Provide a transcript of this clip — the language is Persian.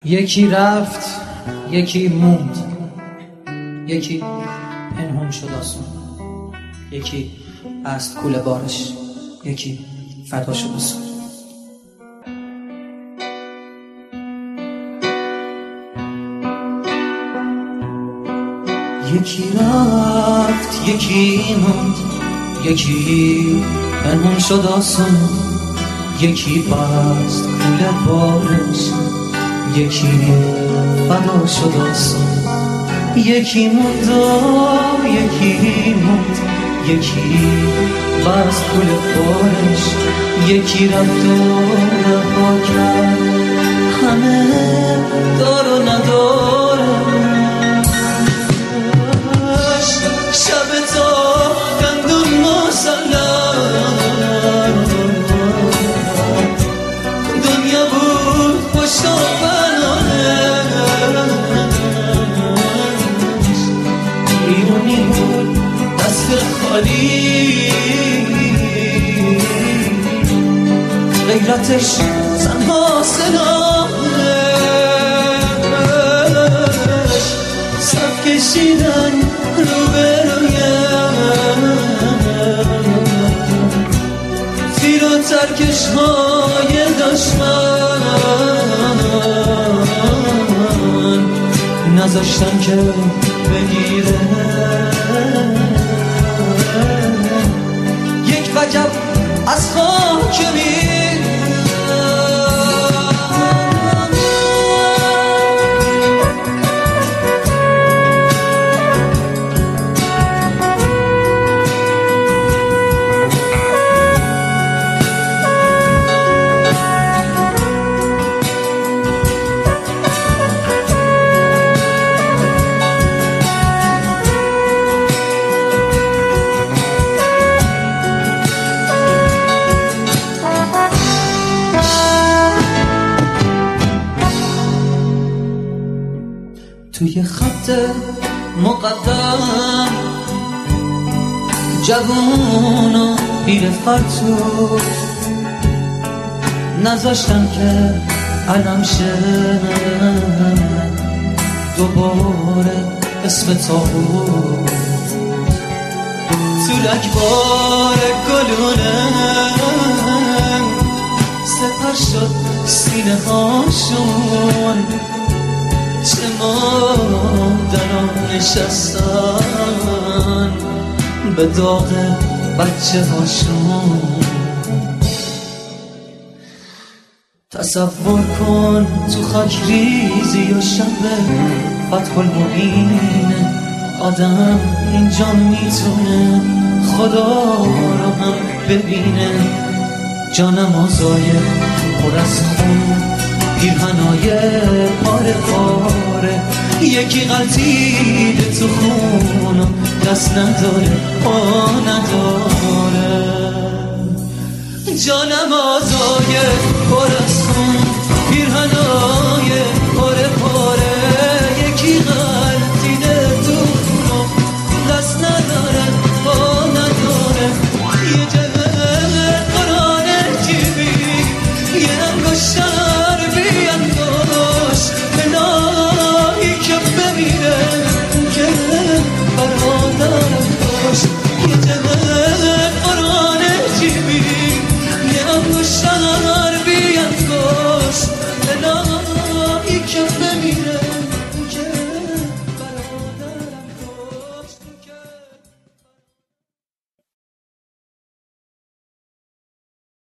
یکی رفت یکی موند، یکی پنهون شد آسون، یکی بست کوله بارش، یکی فدا شد آسون. یکی رفت یکی موند، یکی پنهون شد آسون، یکی بست کوله بارش، یکی فدا شد آسون. یکی موند و یکی موند، یکی بست کوله بارش، یکی رفت و رها کرد همه دار و ندارش. شب تا گندون مسلم دنیا بود پشت و بیرونی بود دست خالی، غیرتش تنها سلاحش، صف کشیدن روبرویم، تیر و ترکش های دشمن نذاشتن که بگیره. یک وجب از خاک توی خط مقدم جوون و پیر فرتوت نذاشتن که علم شه دوباره اسم تابوت. تو رگبار گلونه سپر شد سینه هاشون، چه مادران نشستن به داغ بچه هاشون. تصور کن تو خاک ریزی و شب فتح المبین آدم اینجا میتونه خدا رو هم ببینه. جانمازای پر از خون، پیرهنای پاره پاره، یکی غلطیده تو خون و دست نداره پا نداره. جانمازای پر از